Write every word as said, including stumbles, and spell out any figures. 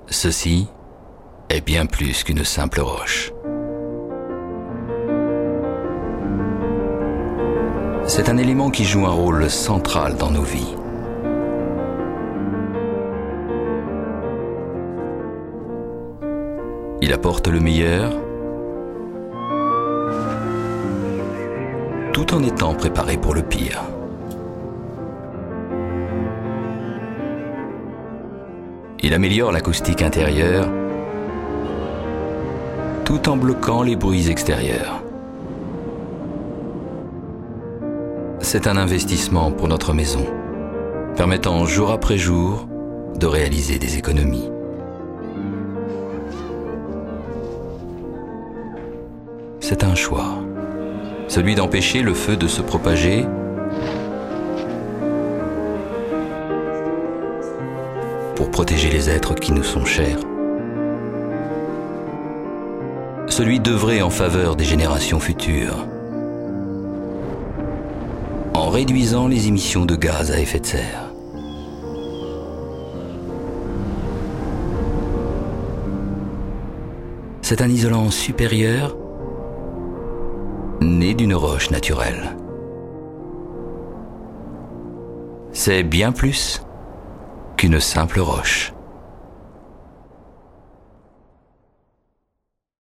Ceci est bien plus qu'une simple roche. C'est un élément qui joue un rôle central dans nos vies. Il apporte le meilleur, tout en étant préparé pour le pire. Il améliore l'acoustique intérieure, tout en bloquant les bruits extérieurs. C'est un investissement pour notre maison, permettant jour après jour de réaliser des économies. C'est un choix, celui d'empêcher le feu de se propager pour protéger les êtres qui nous sont chers. Celui d'œuvrer en faveur des générations futures, en réduisant les émissions de gaz à effet de serre. C'est un isolant supérieur né d'une roche naturelle. C'est bien plus qu'une simple roche.